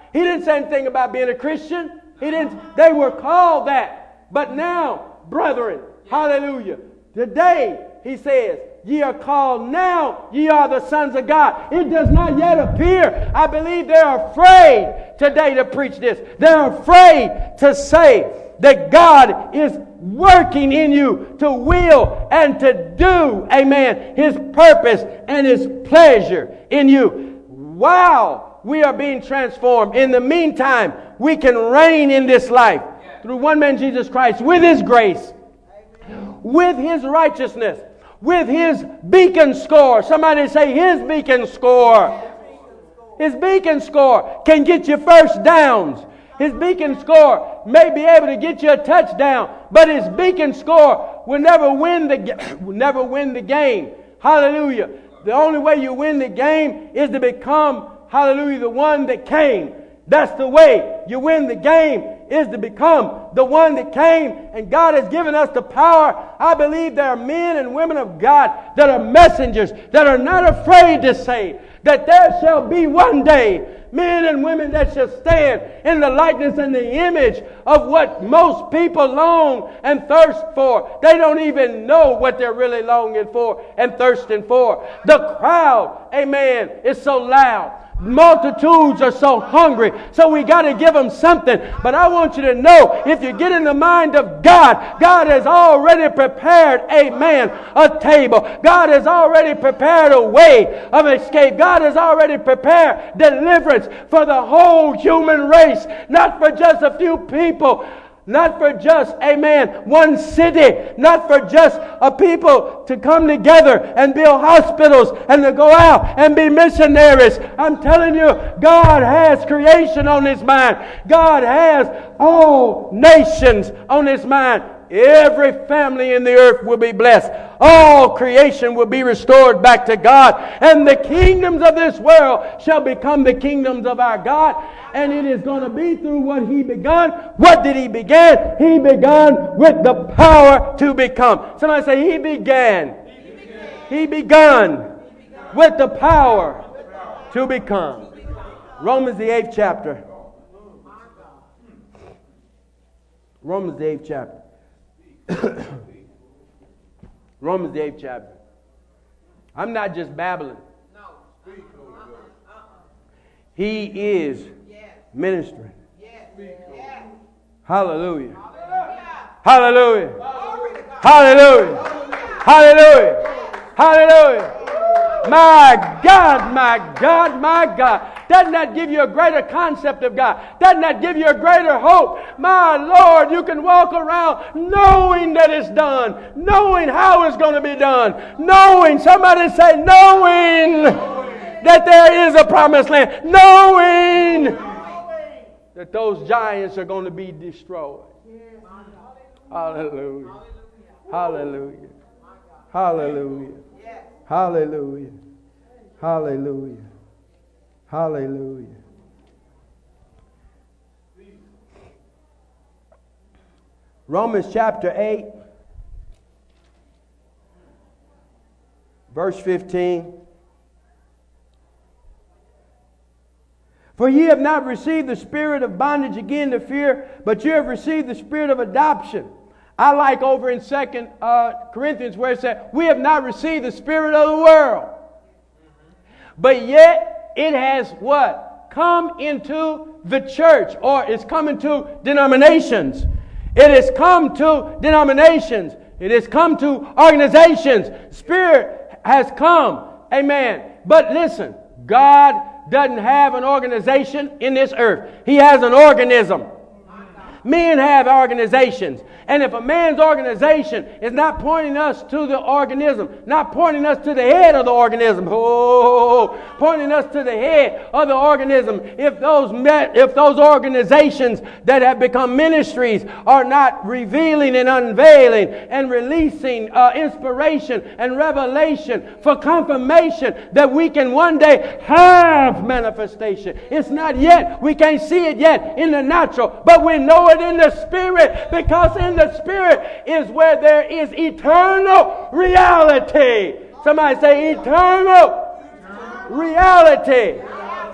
He didn't say anything about being a Christian. He didn't. They were called that. But now, brethren, hallelujah, today he says, ye are called now, ye are the sons of God. It does not yet appear. I believe they're afraid today to preach this. They're afraid to say that God is working in you to will and to do, amen, His purpose and His pleasure in you. While we are being transformed, in the meantime, we can reign in this life through one man, Jesus Christ, with His grace, with His righteousness, with His beacon score. Somebody say His beacon score. His beacon score can get you first downs. His beacon score may be able to get you a touchdown, but His beacon score will never win the will never win the game. Hallelujah. The only way you win the game is to become, hallelujah, the one that came. That's the way you win the game, is to become the one that came. And God has given us the power. I believe there are men and women of God that are messengers, that are not afraid to say that there shall be one day men and women that shall stand in the likeness and the image of what most people long and thirst for. They don't even know what they're really longing for and thirsting for. The crowd, amen, is so loud. Multitudes are so hungry, so we got to give them something. But I want you to know, if you get in the mind of God, God has already prepared, amen, a table. God has already prepared a way of escape. God has already prepared deliverance for the whole human race, not for just a few people. Not for just, amen, one city. Not for just a people to come together and build hospitals and to go out and be missionaries. I'm telling you, God has creation on His mind. God has all nations on His mind. Every family in the earth will be blessed. All creation will be restored back to God. And the kingdoms of this world shall become the kingdoms of our God. And it is going to be through what He begun. What did He begin? He began with the power to become. Somebody say, He began. He began, he begun with the power to become. Romans the eighth chapter. Romans the eighth chapter. Romans the eighth chapter. I'm not just babbling. He is ministering. Hallelujah. Hallelujah. Hallelujah. Hallelujah. Hallelujah. My God, my God, my God. Doesn't that give you a greater concept of God? Doesn't that give you a greater hope? My Lord, you can walk around knowing that it's done, knowing how it's going to be done, knowing, somebody say, knowing, knowing that there is a promised land, knowing, knowing that those giants are going to be destroyed. Hallelujah. Hallelujah. Hallelujah. Hallelujah. Hallelujah. Hallelujah. Romans chapter eight, verse fifteen. For ye have not received the spirit of bondage again to fear, but you have received the spirit of adoption. I like over in Second uh, Corinthians where it said, we have not received the spirit of the world, but yet it has what? Come into the church, or it's come into denominations. It has come to denominations. It has come to organizations. Spirit has come. Amen. But listen, God doesn't have an organization in this earth. He has an organism. Men have organizations. And if a man's organization is not pointing us to the organism, not pointing us to the head of the organism, oh, pointing us to the head of the organism, if those met, if those organizations that have become ministries are not revealing and unveiling and releasing uh, inspiration and revelation for confirmation that we can one day have manifestation. It's not yet. We can't see it yet in the natural, but we know it in the spirit, because in the spirit is where there is eternal reality. Somebody say eternal reality.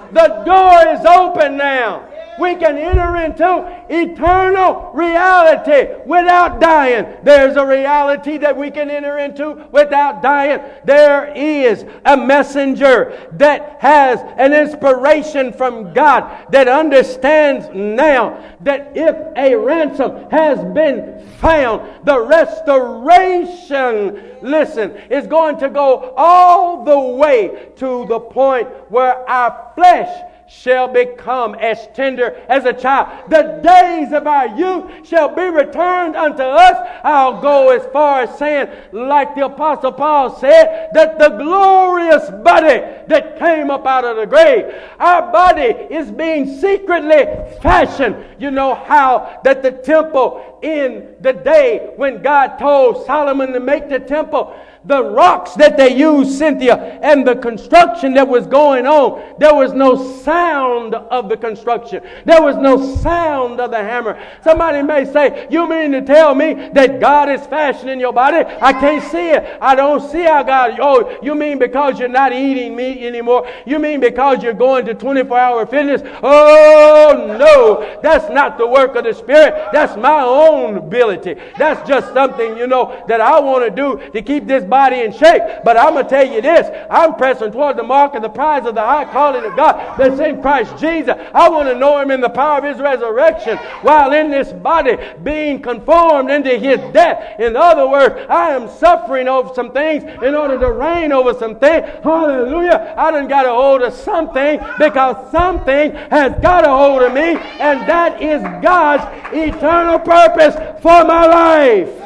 The door is open now. We can enter into eternal reality without dying. There's a reality that we can enter into without dying. There is a messenger that has an inspiration from God that understands now that if a ransom has been found, the restoration, listen, is going to go all the way to the point where our flesh shall become as tender as a child. The days of our youth shall be returned unto us. I'll go as far as saying, like the Apostle Paul said, that the glorious body that came up out of the grave, our body is being secretly fashioned. You know how that the temple in the day when God told Solomon to make the temple, the rocks that they used, Cynthia, and the construction that was going on, there was no sound of the construction. There was no sound of the hammer. Somebody may say, you mean to tell me that God is fashioning your body? I can't see it. I don't see how God... Oh, you mean because you're not eating meat anymore? You mean because you're going to twenty-four hour fitness? Oh, no. That's not the work of the Spirit. That's my own ability. That's just something, you know, that I want to do to keep this body body in shape. But I'm going to tell you this, I'm pressing toward the mark of the prize of the high calling of God that's in Christ Jesus. I want to know Him in the power of His resurrection while in this body being conformed into His death. In other words, I am suffering over some things in order to reign over some things. Hallelujah. I done got a hold of something because something has got a hold of me, and that is God's eternal purpose for my life.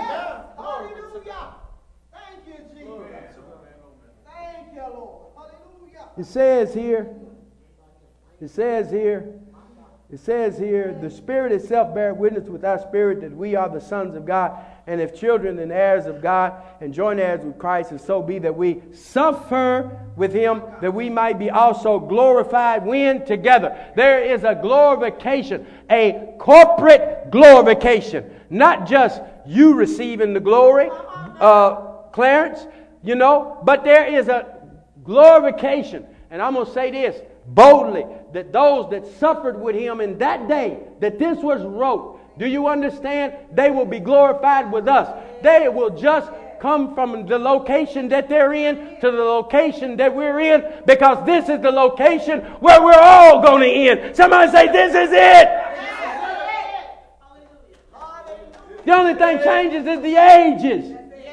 It says here, it says here, it says here, the Spirit itself bear witness with our spirit that we are the sons of God, and if children, then heirs of God, and joint heirs with Christ, and so be that we suffer with Him, that we might be also glorified when together. There is a glorification, a corporate glorification, not just you receiving the glory, uh, Clarence, you know, but there is a glorification. And I'm going to say this boldly, that those that suffered with Him in that day that this was wrote, do you understand? They will be glorified with us. They will just come from the location that they're in to the location that we're in, because this is the location where we're all going to end. Somebody say, this is it. The only thing changes is the ages.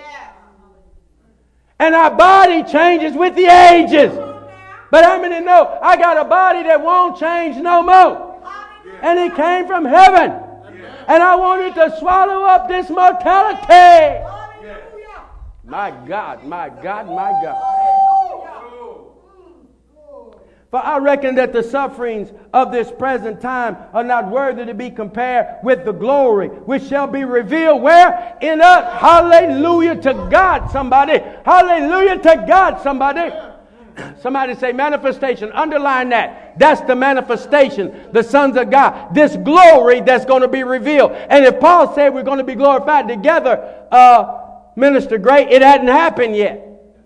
And our body changes with the ages. But how many know I got a body that won't change no more? And it came from heaven. And I wanted to swallow up this mortality. My God, my God, my God. For I reckon that the sufferings of this present time are not worthy to be compared with the glory which shall be revealed where? In us. Hallelujah to God, somebody. Hallelujah to God, somebody. Somebody say manifestation. Underline that. That's the manifestation. The sons of God. This glory that's going to be revealed. And if Paul said we're going to be glorified together, uh, Minister Gray, it hadn't happened yet.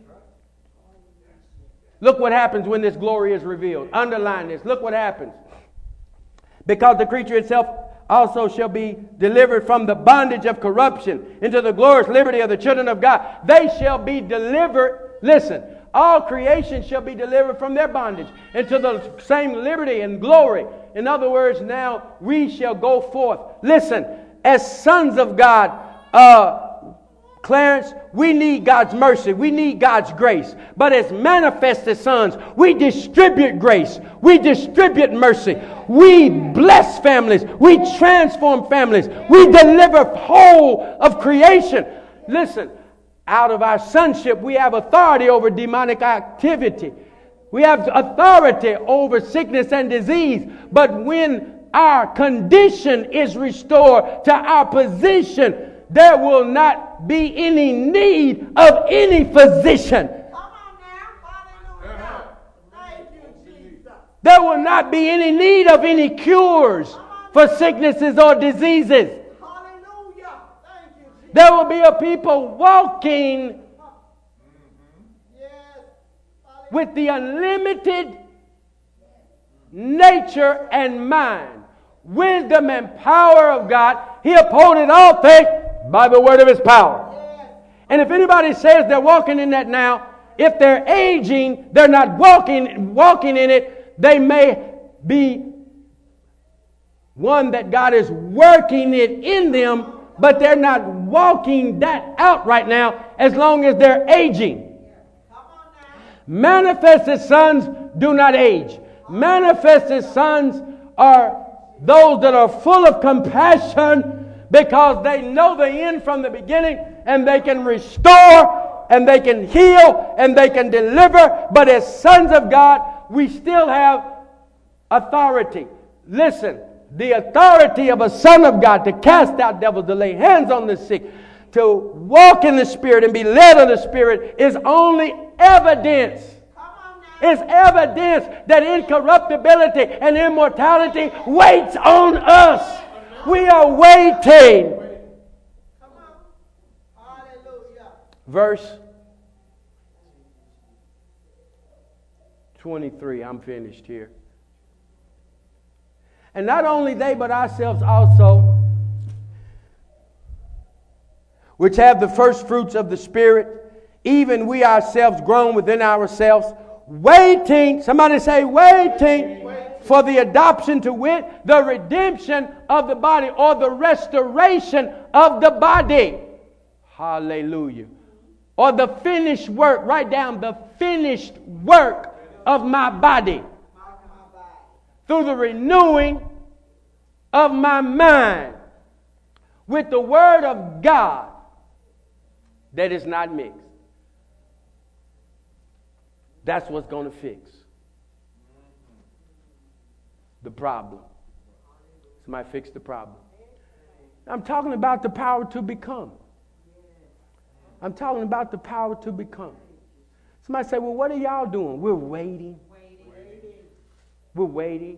Look what happens when this glory is revealed. Underline this. Look what happens. Because the creature itself also shall be delivered from the bondage of corruption into the glorious liberty of the children of God. They shall be delivered. Listen, all creation shall be delivered from their bondage into the same liberty and glory. In other words, now we shall go forth. Listen, as sons of God, uh, Clarence, we need God's mercy. We need God's grace. But as manifested sons, we distribute grace. We distribute mercy. We bless families. We transform families. We deliver whole of creation. Listen, out of our sonship, we have authority over demonic activity. We have authority over sickness and disease. But when our condition is restored to our position, there will not be any need of any physician. Come on now. Hallelujah. Thank you, Jesus. There will not be any need of any cures for sicknesses or diseases. Hallelujah. Thank you, Jesus. There will be a people walking with the unlimited nature and mind, wisdom and power of God. He upholdeth all things by the word of his power. And if anybody says they're walking in that now, if they're aging, they're not walking, walking in it, they may be one that God is working it in them, but they're not walking that out right now as long as they're aging. Manifested sons do not age. Manifested sons are those that are full of compassion because they know the end from the beginning, and they can restore and they can heal and they can deliver. But as sons of God, we still have authority. Listen, the authority of a son of God to cast out devils, to lay hands on the sick, to walk in the Spirit and be led of the Spirit is only evidence. It's evidence that incorruptibility and immortality waits on us. We are waiting. Verse twenty-three. I'm finished here. And not only they, but ourselves also, which have the first fruits of the Spirit, even we ourselves grown within ourselves, waiting, somebody say waiting, waiting, for the adoption, to wit, the redemption of the body, or the restoration of the body. Hallelujah. Or the finished work, write down the finished work of my body. Through the renewing of my mind with the word of God that is not mixed. That's what's going to fix the problem. Somebody fix the problem. I'm talking about the power to become. I'm talking about the power to become. Somebody say, well, what are y'all doing? We're waiting. We're waiting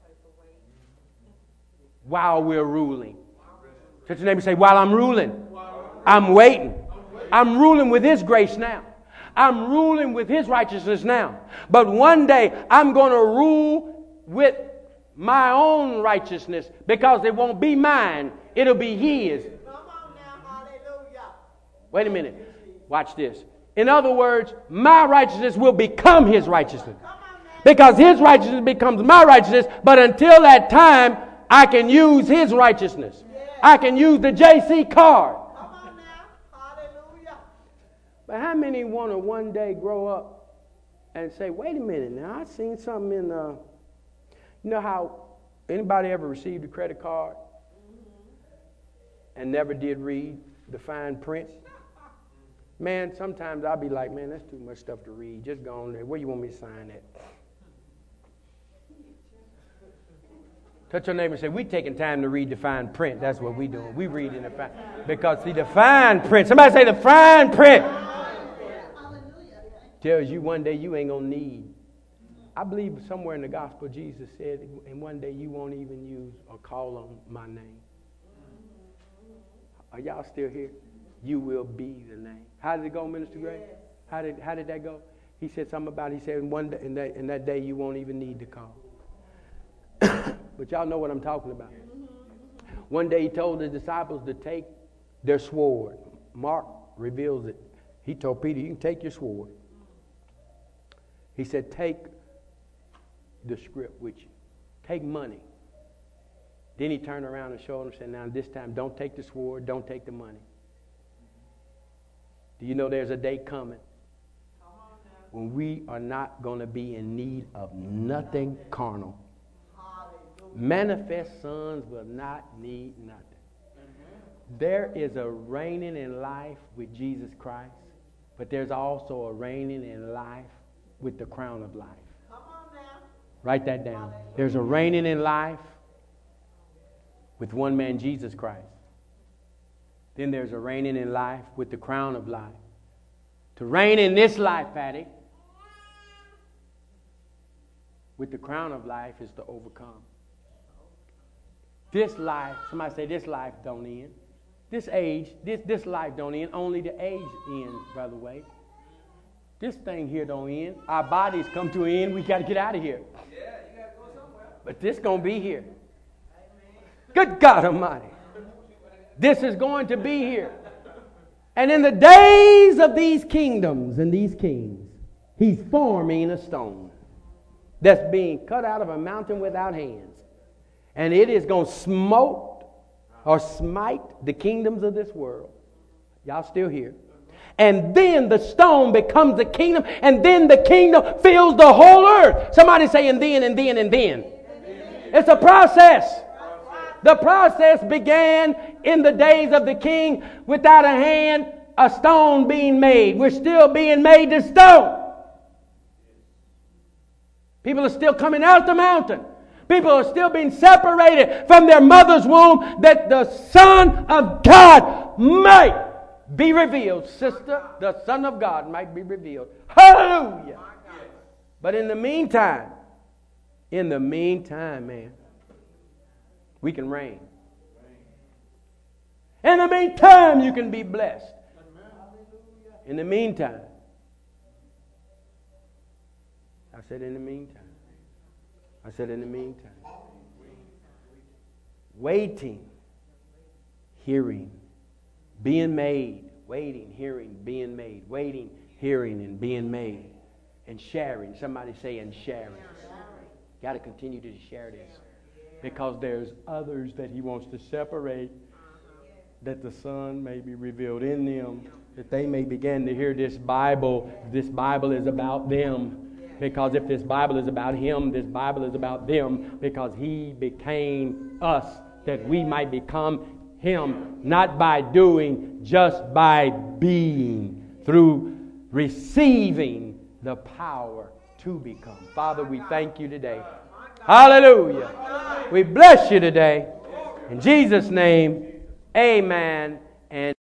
while we're ruling. Touch your neighbor and say, while I'm ruling, I'm waiting. I'm ruling with his grace now. I'm ruling with his righteousness now. But one day I'm going to rule with my own righteousness, because it won't be mine. It'll be his. Wait a minute. Watch this. In other words, my righteousness will become his righteousness. Because his righteousness becomes my righteousness. But until that time, I can use his righteousness. I can use the J C card. But how many want to one day grow up and say, wait a minute now, I seen something in, uh, you know how anybody ever received a credit card and never did read the fine print? Man, sometimes I'll be like, man, that's too much stuff to read. Just go on there. Where you want me to sign at? Touch your neighbor and say, we taking time to read the fine print. That's what we doing. We reading the fine. Because see, the fine print. Somebody say the fine print. Tells you one day you ain't going to need. I believe somewhere in the gospel Jesus said, and one day you won't even use or call on my name. Are y'all still here? You will be the name. How did it go, Minister Gray? How did how did that go? He said something about, he said, one day, in, that, in that day you won't even need to call. But y'all know what I'm talking about. One day he told the disciples to take their sword. Mark reveals it. He told Peter, you can take your sword. He said, take the script with you. Take money. Then he turned around and showed them and said, now this time don't take the sword, don't take the money. Do you know there's a day coming when we are not going to be in need of nothing carnal? Manifest sons will not need nothing. There is a reigning in life with Jesus Christ, but there's also a reigning in life with the crown of life. Write that down. There's a reigning in life with one man, Jesus Christ. Then there's a reigning in life with the crown of life. To reign in this life, Patty, with the crown of life is to overcome. This life, somebody say this life don't end. This age, this, this life don't end. Only the age ends, Brother Wade. This thing here don't end. Our bodies come to an end. We got to get out of here. Yeah, you got to go somewhere. But this going to be here. Good God Almighty. This is going to be here. And in the days of these kingdoms and these kings, He's forming a stone that's being cut out of a mountain without hands. And it is going to smote or smite the kingdoms of this world. Y'all still here? And then the stone becomes the kingdom, and then the kingdom fills the whole earth. Somebody say, and then, and then, and then. It's a process. The process began in the days of the king without a hand, a stone being made. We're still being made to stone. People are still coming out the mountain. People are still being separated from their mother's womb that the Son of God might be revealed. Sister, the Son of God might be revealed. Hallelujah. But in the meantime, in the meantime, man, we can reign. In the meantime, you can be blessed. In the meantime. I said in the meantime. I said in the meantime. Waiting, hearing, being made. Waiting, hearing, being made. Waiting, hearing, and being made. And sharing. Somebody say, and sharing. Got to continue to share this. Because there's others that He wants to separate, that the Son may be revealed in them, that they may begin to hear this Bible. This Bible is about them. Because if this Bible is about Him, this Bible is about them. Because He became us, that we might become Him. Not by doing, just by being. Through receiving the power to become. Father, we thank You today. Hallelujah. We bless You today. In Jesus' name, amen. And